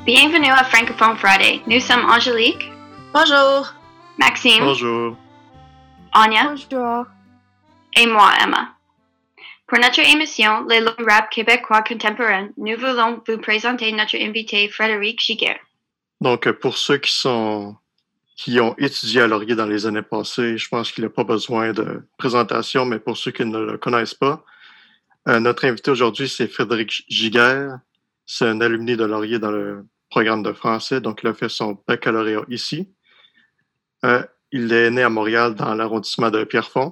Bienvenue à Francophone Friday. Nous sommes Angélique. Bonjour. Maxime. Bonjour. Anya. Bonjour. Et moi, Emma. Pour notre émission, Les Longs Rap québécois contemporains, nous voulons vous présenter notre invité Frédéric Giguère. Donc, pour ceux qui ont étudié à Laurier dans les années passées, je pense qu'il n'a pas besoin de présentation, mais pour ceux qui ne le connaissent pas, notre invité aujourd'hui, c'est Frédéric Giguère. C'est un alumni de Laurier dans le programme de français, donc il a fait son baccalauréat ici. Il est né à Montréal dans l'arrondissement de Pierrefonds.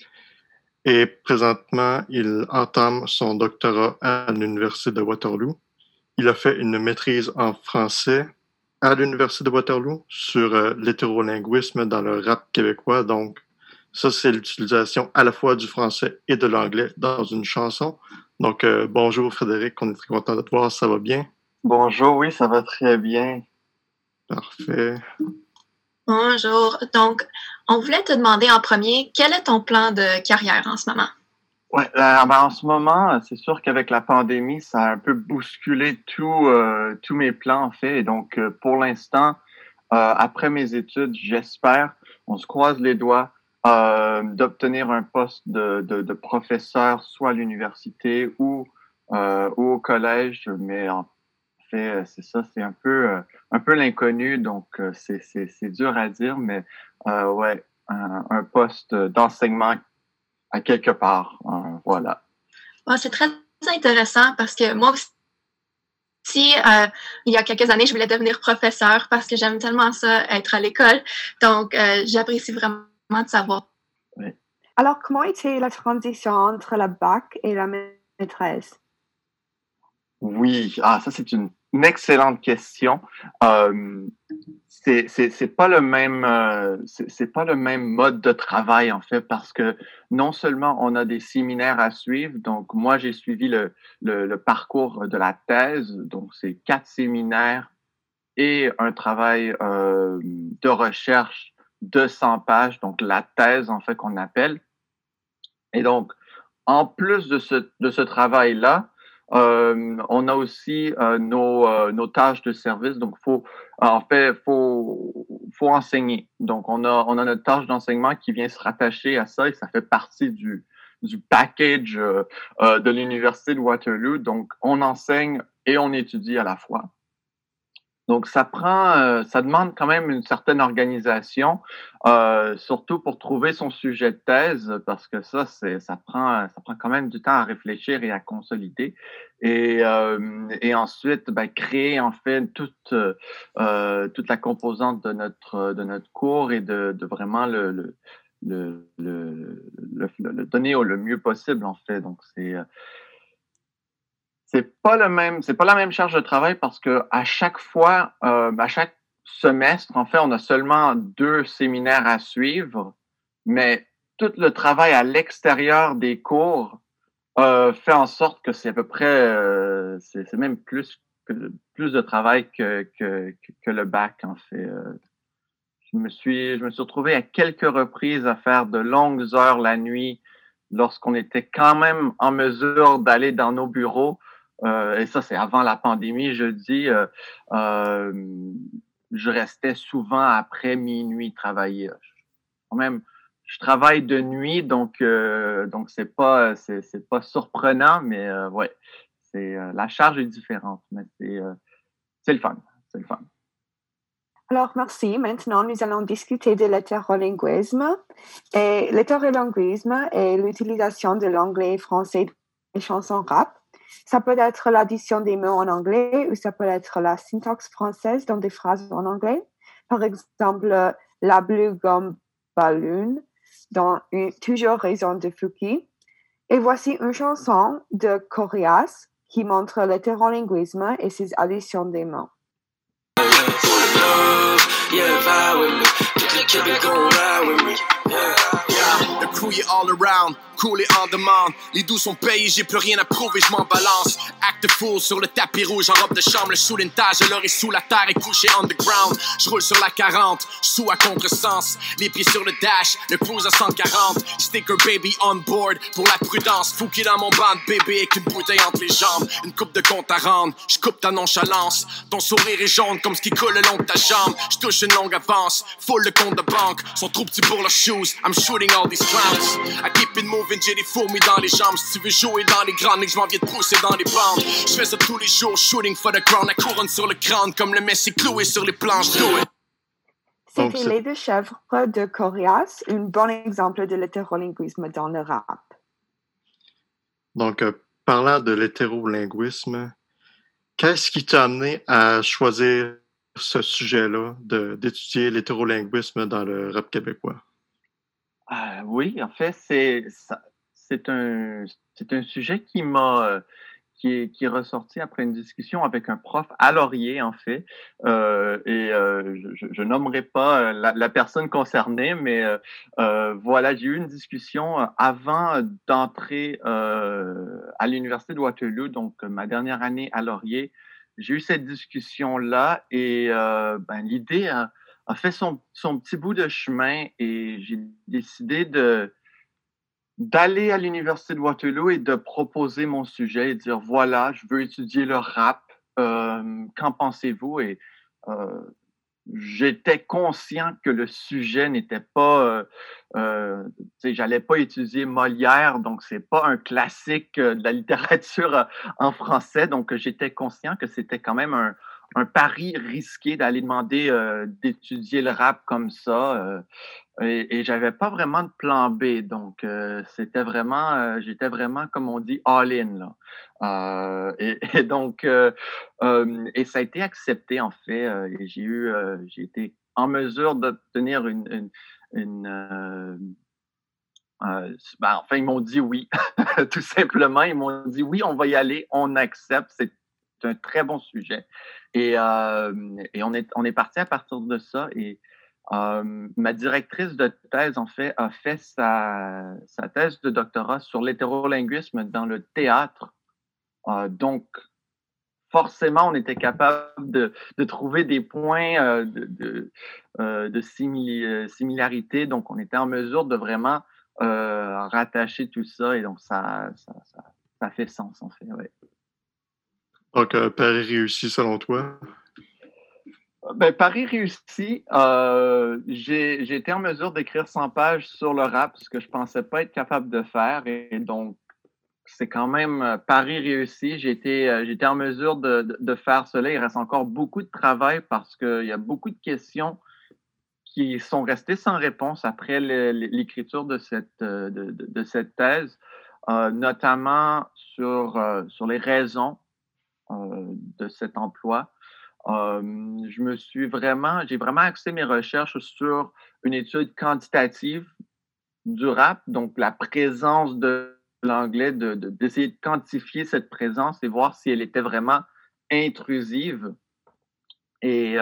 Et présentement, il entame son doctorat à l'Université de Waterloo. Il a fait une maîtrise en français à l'Université de Waterloo sur l'hétérolinguisme dans le rap québécois. Donc, ça, c'est l'utilisation à la fois du français et de l'anglais dans une chanson. Donc, bonjour Frédéric, on est très content de te voir, ça va bien? Bonjour, oui, ça va très bien. Parfait. Bonjour. Donc, on voulait te demander en premier, quel est ton plan de carrière en ce moment? Ouais, en ce moment, c'est sûr qu'avec la pandémie, ça a un peu bousculé tous mes plans, en fait. Et donc, pour l'instant, après mes études, j'espère, on se croise les doigts, d'obtenir un poste de professeur, soit à l'université ou au collège. Mais en fait, c'est ça, c'est un peu l'inconnu, donc c'est dur à dire, mais ouais, un poste d'enseignement à quelque part, voilà. Bon, c'est très intéressant parce que moi aussi, il y a quelques années, je voulais devenir professeur parce que j'aime tellement ça, être à l'école. Donc, j'apprécie vraiment de savoir. Oui. Alors, comment était la transition entre la bac et la maîtrise? Oui, ça c'est une excellente question. C'est pas le même mode de travail en fait, parce que non seulement on a des séminaires à suivre, donc moi j'ai suivi le parcours de la thèse, donc c'est 4 séminaires et un travail de recherche de 100 pages, donc la thèse en fait qu'on appelle. Et donc en plus de ce travail-là, on a aussi nos tâches de service. Donc, faut enseigner. Donc, on a notre tâche d'enseignement qui vient se rattacher à ça et ça fait partie du package de l'Université de Waterloo. Donc, on enseigne et on étudie à la fois. Donc, ça demande quand même une certaine organisation, surtout pour trouver son sujet de thèse, parce que ça prend quand même du temps à réfléchir et à consolider. Et ensuite, créer en fait toute la composante de notre cours et de vraiment le donner le mieux possible en fait. Donc, c'est pas la même charge de travail parce que à chaque fois, à chaque semestre, en fait, on a seulement 2 séminaires à suivre, mais tout le travail à l'extérieur des cours fait en sorte que c'est à peu près, c'est même plus de travail que le bac, en fait. Je me suis retrouvé à quelques reprises à faire de longues heures la nuit lorsqu'on était quand même en mesure d'aller dans nos bureaux. Et ça, c'est avant la pandémie, je dis. Je restais souvent après minuit travailler. Je travaille de nuit, donc c'est pas surprenant, mais ouais, la charge est différente, mais c'est le fun, c'est le fun. Alors, merci. Maintenant, nous allons discuter de l'hétérolinguisme. Et l'hétérolinguisme est l'utilisation de l'anglais et français des chansons rap. Ça peut être l'addition des mots en anglais ou ça peut être la syntaxe française dans des phrases en anglais. Par exemple, la Blue Gum Balloon dans Toujours raison de Fouki. Et voici une chanson de Corias qui montre l'hétérolinguisme et ses additions des mots. Yeah, vibe with me. Keep it gon' ride with me. Yeah. The crew, you all around. cool et en demande. Les doux sont payés, j'ai plus rien à prouver, je m'en balance. Acte full sur le tapis rouge en robe de chambre, le sous l'intage, l'or est sous la terre et couché underground. Je roule sur la 40, sous à contresens, les pieds sur le dash, le cruise à 140. Sticker baby on board pour la prudence. Fouki dans mon banc de bébé avec une bouteille entre les jambes. Une coupe de compte à rendre, je coupe ta nonchalance. Ton sourire est jaune comme ce qui coule le long de ta jambe. Je touche une longue avance, full le compte de banque. Sont trop petits pour leurs shoes, I'm shooting all these clowns. I keep it moving, j'ai des fourmis dans les jambes. Si tu veux jouer dans les grandes ligues, je m'en viens de pousser dans les bandes. Je fais ça tous les jours, shooting for the crown. La couronne sur le crâne comme le Messi cloué sur les planches. Do it. C'était Les Deux Chèvres de Corias, un bon exemple de l'hétérolinguisme dans le rap. Donc, parlant de l'hétérolinguisme, qu'est-ce qui t'a amené à choisir ce sujet-là, d'étudier l'hétérolinguisme dans le rap québécois? Oui, en fait, c'est un sujet qui est ressorti après une discussion avec un prof à Laurier, en fait. Je nommerai pas la personne concernée, mais voilà, j'ai eu une discussion avant d'entrer à l'Université de Waterloo, donc ma dernière année à Laurier. J'ai eu cette discussion-là et l'idée a fait son petit bout de chemin et j'ai décidé d'aller à l'Université de Waterloo et de proposer mon sujet et dire voilà, je veux étudier le rap. Qu'en pensez-vous? Et j'étais conscient que le sujet n'était pas, j'allais pas étudier Molière, donc c'est pas un classique de la littérature en français. Donc j'étais conscient que c'était quand même un pari risqué d'aller demander d'étudier le rap comme ça. Et j'avais pas vraiment de plan B, donc j'étais vraiment, comme on dit, all-in là. Et ça a été accepté en fait. Et j'ai été en mesure d'obtenir enfin ils m'ont dit oui, tout simplement. Ils m'ont dit oui, on va y aller, on accepte. C'est un très bon sujet. Et on est parti à partir de ça. Et ma directrice de thèse, en fait, a fait sa thèse de doctorat sur l'hétérolinguisme dans le théâtre. Donc, forcément, on était capable de trouver des points de similarité. Donc, on était en mesure de vraiment rattacher tout ça. Et donc, ça fait sens, en fait, ouais. Donc, pari réussi selon toi? Pari réussi. J'ai été en mesure d'écrire 100 pages sur le rap, ce que je pensais pas être capable de faire. Et donc, c'est quand même pari réussi. J'étais en mesure de faire cela. Il reste encore beaucoup de travail parce qu'il y a beaucoup de questions qui sont restées sans réponse après l'écriture de cette thèse, notamment sur les raisons de cet emploi. J'ai vraiment axé mes recherches sur une étude quantitative du rap, donc la présence de l'anglais, d'essayer de quantifier cette présence et voir si elle était vraiment intrusive. Et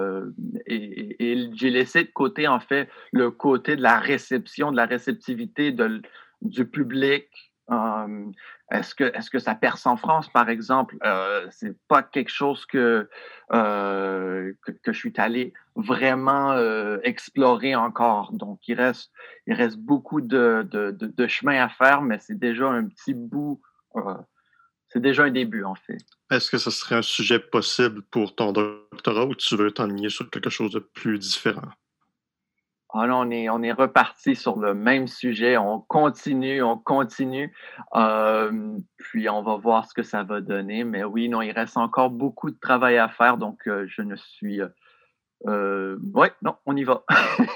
j'ai laissé de côté, en fait, le côté de la réception, de la réceptivité du public. Est-ce que ça perce en France, par exemple? C'est pas quelque chose que je suis allé vraiment explorer encore. Donc, il reste beaucoup de chemin à faire, mais c'est déjà un petit bout. C'est déjà un début, en fait. Est-ce que ce serait un sujet possible pour ton doctorat ou tu veux t'enligner sur quelque chose de plus différent? Ah là, on est reparti sur le même sujet. On continue. Puis on va voir ce que ça va donner. Mais oui, non, il reste encore beaucoup de travail à faire. Donc, je ne suis... ouais, non, on y va.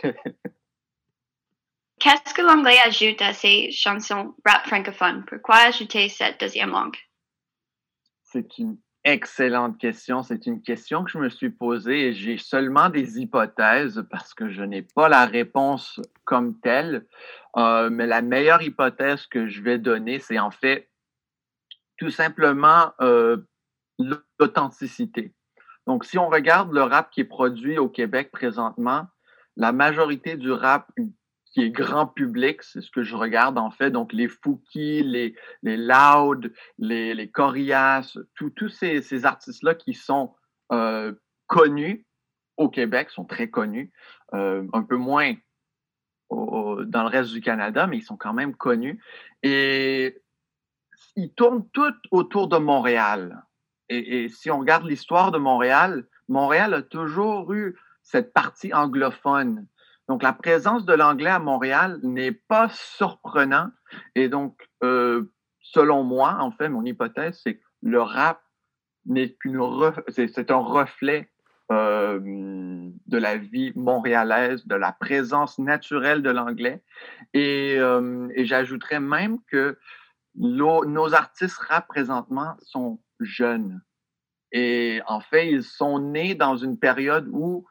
Qu'est-ce que l'anglais ajoute à ces chansons rap francophones? Pourquoi ajouter cette deuxième langue? C'est une excellente question. C'est une question que je me suis posée et j'ai seulement des hypothèses parce que je n'ai pas la réponse comme telle. Mais la meilleure hypothèse que je vais donner, c'est en fait tout simplement l'authenticité. Donc, si on regarde le rap qui est produit au Québec présentement, la majorité du rap qui est grand public, c'est ce que je regarde en fait. Donc les Fouki, les Loud, les Corias, tous ces artistes-là qui sont connus au Québec, sont très connus, un peu moins dans le reste du Canada, mais ils sont quand même connus. Et ils tournent tout autour de Montréal. Et si on regarde l'histoire de Montréal, Montréal a toujours eu cette partie anglophone. Donc, la présence de l'anglais à Montréal n'est pas surprenant. Et donc, selon moi, en fait, mon hypothèse, c'est que le rap c'est un reflet de la vie montréalaise, de la présence naturelle de l'anglais. Et j'ajouterais même que nos artistes rap présentement sont jeunes. Et en fait, ils sont nés dans une période où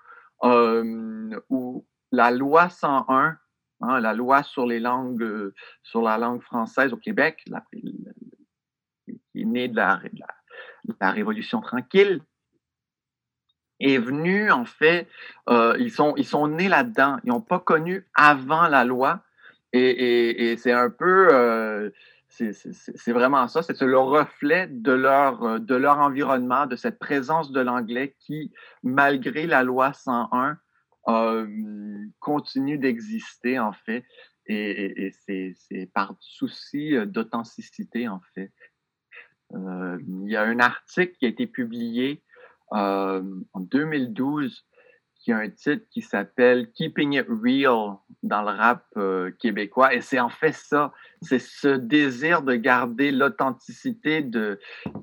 la loi 101, la loi sur les langues, sur la langue française au Québec, qui est née de la Révolution tranquille, est venue, en fait, ils sont nés là-dedans. Ils n'ont pas connu avant la loi. Et c'est un peu... c'est vraiment ça, c'est le reflet de leur environnement, de cette présence de l'anglais qui, malgré la loi 101, continue d'exister, en fait. Et c'est par souci d'authenticité, en fait. Il y a un article qui a été publié en 2012 qui a un titre qui s'appelle Keeping It Real dans le rap québécois. Et c'est en fait ça, c'est ce désir de garder l'authenticité du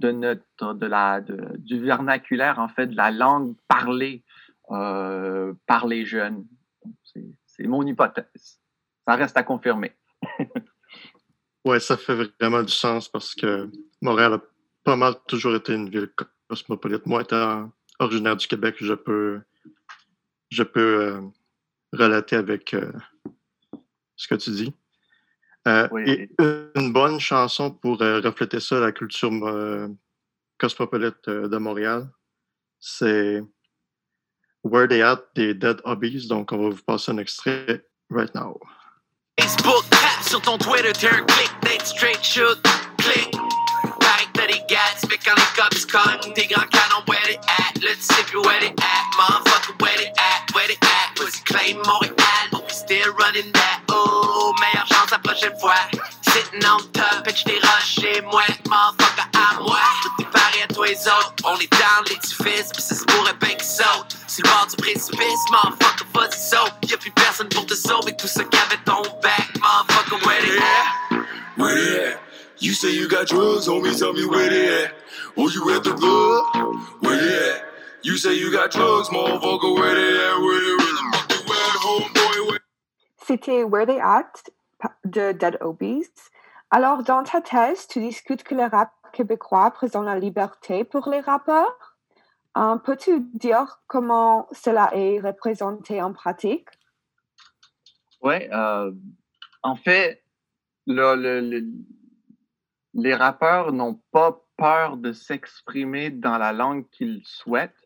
vernaculaire, en fait, de la langue parlée par les jeunes. C'est mon hypothèse. Ça reste à confirmer. Ouais, ça fait vraiment du sens parce que Montréal a pas mal toujours été une ville cosmopolite. Moi, étant originaire du Québec, je peux relater avec ce que tu dis. Oui. Et une bonne chanson pour refléter ça, la culture cosmopolite de Montréal, c'est Where They At des Dead Hobbies. Donc, on va vous passer un extrait right now. Facebook, tap sur ton Twitter, turn click, date straight, shoot, click. Pareil que t'as des gats, mais quand les cops cognent, tes grands canons, where they at? Là, tu sais plus where they at, motherfucker, where they at? Where they at? Pussy claim Montréal, but we still running that. Oh, meilleure chance la prochaine fois. Sitting on top, et j't'ai rushé, moi, motherfucker, à moi. Tout est pareil à toi et les autres, on est dans l'édifice, pis ça se pourrait bien qu'ils sautent. Sur le bord du précipice, motherfucker, vas-y, saute. Y'a plus personne pour te sauver, tout ça qui avait ton back, motherfucker, where they at? Where they at? You say you got drugs, homie, tell me where they at? Oh, you at the club? Where they at? You say you got drugs, motherfucker, where they at? Where the fuck you at, homeboy? C'était Where They At de Dead Obies. Alors, dans ta thèse, tu discutes que le rap québécois présente la liberté pour les rappeurs. Peux-tu dire comment cela est représenté en pratique? Oui, en fait, les rappeurs n'ont pas peur de s'exprimer dans la langue qu'ils souhaitent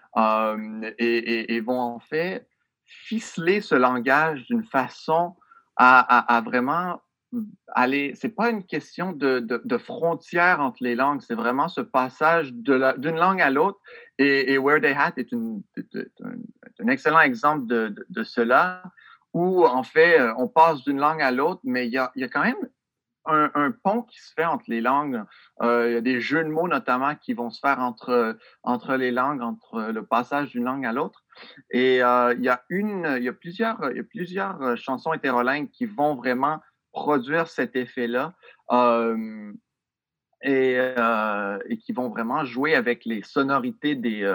et vont en fait ficeler ce langage d'une façon à vraiment aller. C'est pas une question de frontière entre les langues, c'est vraiment ce passage d'une langue à l'autre. Et Where They At est un excellent exemple de cela, où en fait on passe d'une langue à l'autre, mais il y a quand même un pont qui se fait entre les langues. Il y a des jeux de mots notamment qui vont se faire entre les langues, entre le passage d'une langue à l'autre. Et il y a plusieurs chansons hétérolingues qui vont vraiment produire cet effet-là et qui vont vraiment jouer avec les sonorités des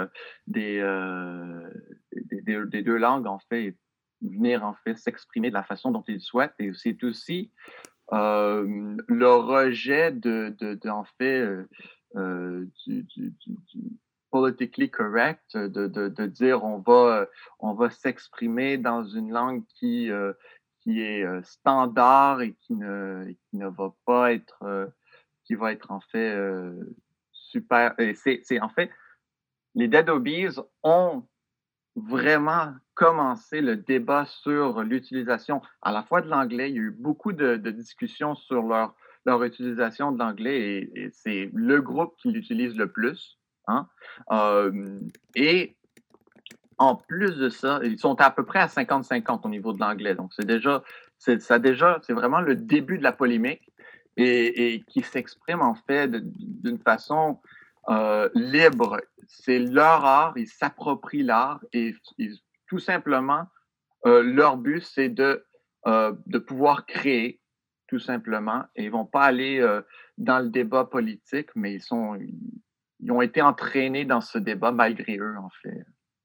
deux langues, en fait, et venir en fait s'exprimer de la façon dont ils souhaitent. Et c'est aussi le rejet en fait du politically correct, de dire on va s'exprimer dans une langue qui est standard et qui ne va pas être qui va être en fait super. Et c'est en fait les Dead Obies ont vraiment commencé le débat sur l'utilisation à la fois de l'anglais. Il y a eu beaucoup de discussions sur leur utilisation de l'anglais et c'est le groupe qui l'utilise le plus. Hein? Et en plus de ça, ils sont à peu près à 50-50 au niveau de l'anglais. Donc, c'est vraiment le début de la polémique et qui s'exprime en fait d'une façon libre. C'est leur art, ils s'approprient l'art et tout simplement, leur but, c'est de pouvoir créer, tout simplement. Et ils vont pas aller dans le débat politique, mais ils ont été entraînés dans ce débat malgré eux, en fait.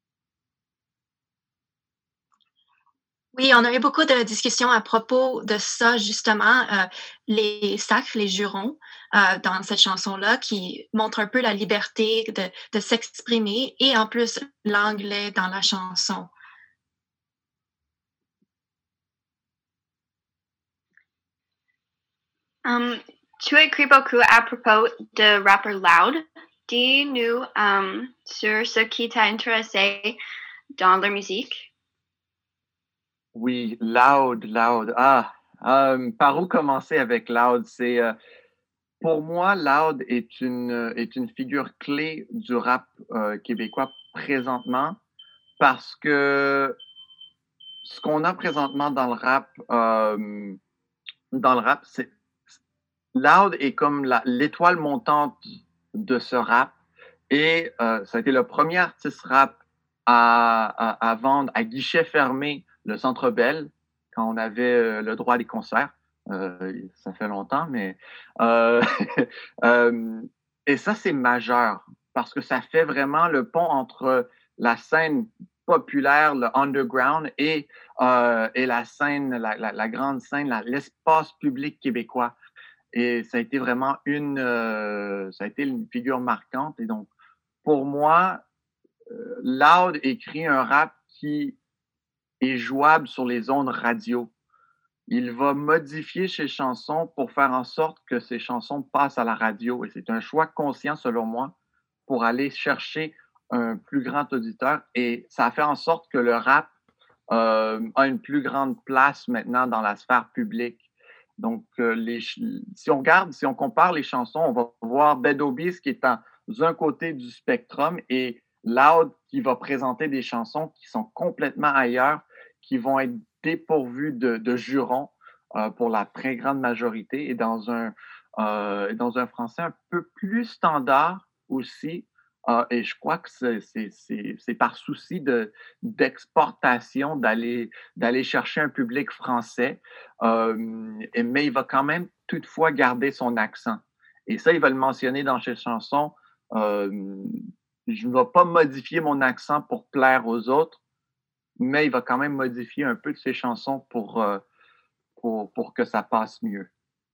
Oui, on a eu beaucoup de discussions à propos de ça, justement, les sacres, les jurons, dans cette chanson-là, qui montrent un peu la liberté de s'exprimer et en plus l'anglais dans la chanson. Tu as écrit beaucoup à propos de rappeur Loud. Dis-nous sur ce qui t'a intéressé dans leur musique. Oui, Loud. Par où commencer avec Loud? Pour moi, Loud est une figure clé du rap québécois présentement parce que ce qu'on a présentement dans le rap, c'est Loud est comme l'étoile montante de ce rap et ça a été le premier artiste rap à vendre à guichet fermé le Centre Bell quand on avait le droit à des concerts. Ça fait longtemps, mais et ça c'est majeur parce que ça fait vraiment le pont entre la scène populaire, le underground et la scène, la grande scène, l'espace public québécois. Et ça a été vraiment une figure marquante. Et donc, pour moi, Loud écrit un rap qui est jouable sur les ondes radio. Il va modifier ses chansons pour faire en sorte que ses chansons passent à la radio. Et c'est un choix conscient, selon moi, pour aller chercher un plus grand auditeur. Et ça a fait en sorte que le rap a une plus grande place maintenant dans la sphère publique. Donc, si on compare les chansons, on va voir Dead Obies qui est dans un côté du spectrum et Loud qui va présenter des chansons qui sont complètement ailleurs, qui vont être dépourvues de jurons pour la très grande majorité et dans un français un peu plus standard aussi. Et je crois que c'est par souci d'exportation d'aller chercher un public français, mais il va quand même toutefois garder son accent. Et ça, il va le mentionner dans ses chansons. Je ne vais pas modifier mon accent pour plaire aux autres, mais il va quand même modifier un peu de ses chansons pour que ça passe mieux.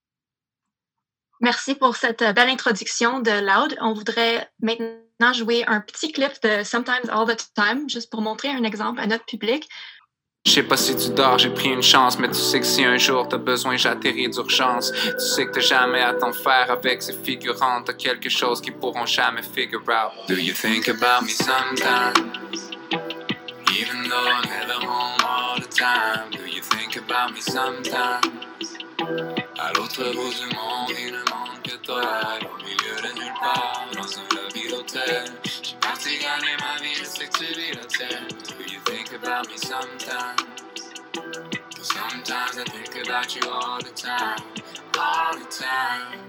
Merci pour cette belle introduction de Loud. On voudrait maintenant jouer un petit clip de Sometimes All the Time, juste pour montrer un exemple à notre public. Je sais pas si tu dors, j'ai pris une chance, mais tu sais que si un jour t'as besoin, j'atterris d'urgence. Tu sais que t'as jamais à t'en faire avec ces figurantes, t'as quelque chose qu'ils pourront jamais figure out. Do you think about me sometimes? Even though I'm never home all the time. Do you think about me sometimes? À l'autre bout du monde, il ne manque que toi. Au milieu de nulle part, dans un lobby d'hôtel. J'ai parti gagner ma vie, je sais que tu vis la tienne. Do you think about me sometimes? Cause sometimes I think about you all the time. All the time.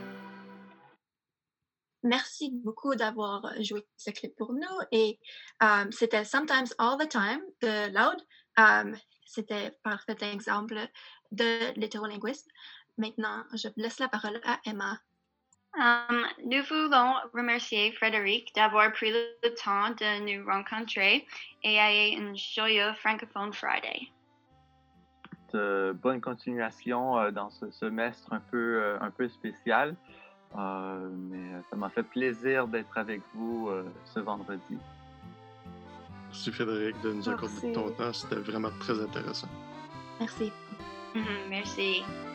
Merci beaucoup d'avoir joué ce clip pour nous. Et c'était Sometimes All the Time de Loud. C'était un parfait exemple de l'hétérolinguisme. Maintenant, je laisse la parole à Emma. Nous voulons remercier Frédéric d'avoir pris le temps de nous rencontrer et ayez un joyeux Francophone Friday. Bonne continuation dans ce semestre un peu spécial. Mais ça m'a fait plaisir d'être avec vous ce vendredi. Merci Frédéric de nous accorder ton temps. C'était vraiment très intéressant. Merci. Merci.